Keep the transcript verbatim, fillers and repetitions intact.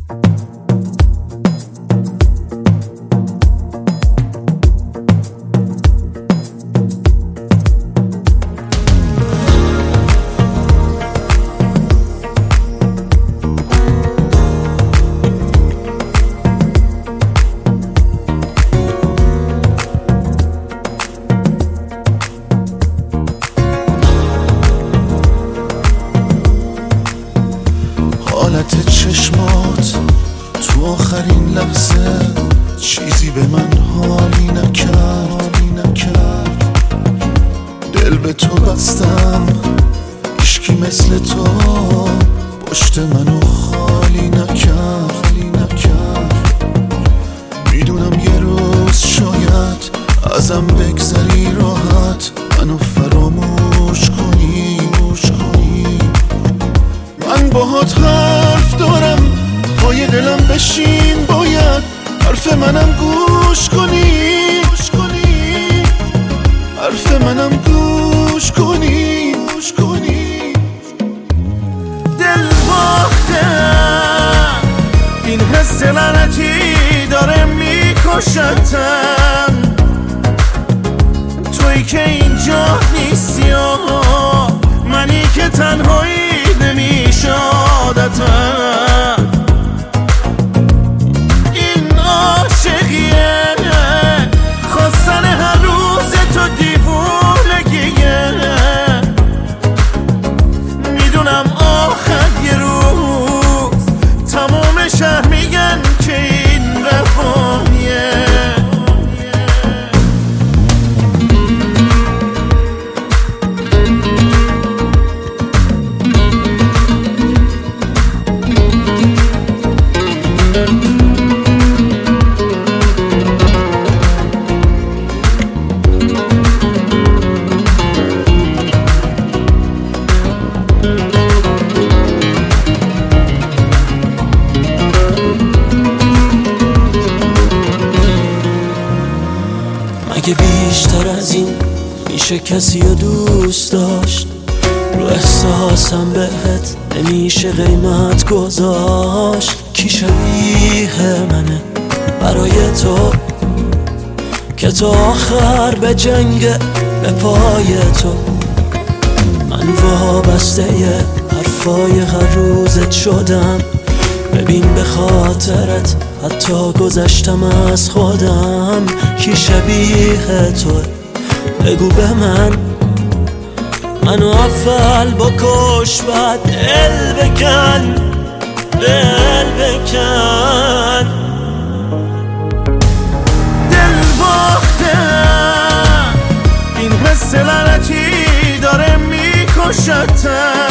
حالت چشمات تو آخرین لحظه چیزی به من حالی نکرد نکرد دل به تو بستم، عشقی مثل تو پشت منو خالی نکرد نکرد میدونم یه روز شاید ازم بگذری راحت، منو فراموش کنی کنی من باهات حرف دارم، پای دلم بشین، باید حرف منم گوش کنی حرف منم گوش کنی گوش کنی دل باختم، این حس لعنتی داره میکشتم، تویی که اینجا نیستی و منی که تنهایی نمیشه عادتم. این عاشقیه خواستن هر روز تو دیوونگیه، میدونم آخر یه روز تمام شهر میگن که این روانیه. اگه بیشتر از این میشه کسی رو دوست داشت، رو احساسم بهت نمیشه قیمت گذاشت. کی شبیه منه برای تو که تا آخر به جنگ به پای تو؟ من وابسته حرفای هر روزت شدم، ببین به خاطرت حتی گذشتم از خودم. کی شبیه تو بگو به من، منو اول بکش بعد دل بکن دل بکن. دل باختم، این حس لعنتی داره میکشتم،